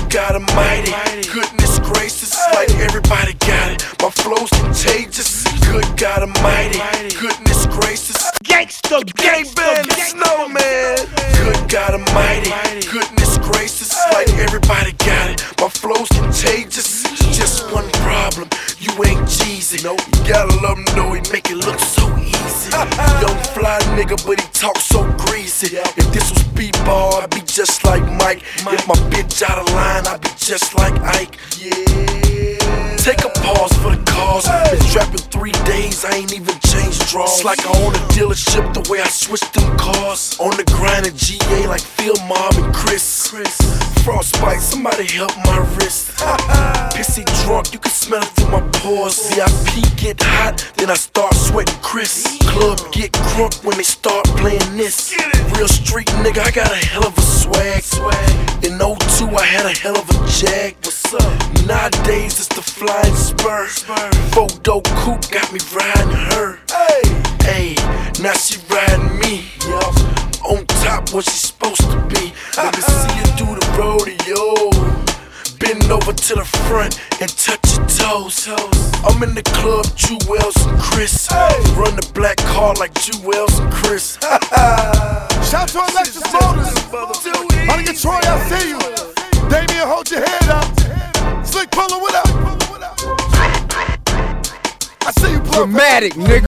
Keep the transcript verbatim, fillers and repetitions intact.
Good God Almighty, goodness gracious, like everybody got it. My flow's contagious. Good God Almighty, goodness gracious. Gangsta, Gangbang, Snowman. Good God Almighty, goodness gracious, like everybody got it. My flow's contagious. Just one problem, you ain't Jeezy. You gotta love him though, he make it look so easy. Young fly nigga, but he talk so greasy. If this was B-ball, I'd be just like Mike. If my bitch out of line, I'd be just like Ike. Yeah. Take a pause for the cause. Been trapping three days, I ain't even changed draws. It's like I own a dealership the way I switched them cars. On the grind in G A like Phil, Mob, and Chris. Frostbite, somebody help my wrist. Pissy drunk, you can smell it through my pores. V I P get hot, then I start sweating Chris. Club get crunk when they start playing this. Real street nigga, I got a hell of a swag. In oh two, I had a hell of a jag. What's up? Nowadays, it's the flying spur. Photo coupe got me riding her. Hey, now she riding me. On top, what she supposed to be. Let me see you do the rodeo. Bend over to the front and touch your toes. I'm in the club, Jewels and Chris. Run the black car like Jewels and Chris. Shout to Alexis Motors. My nigga Troy, I see you. Damien, hold your head up. Slick Puller, what up? I see you, Dramatic, nigga.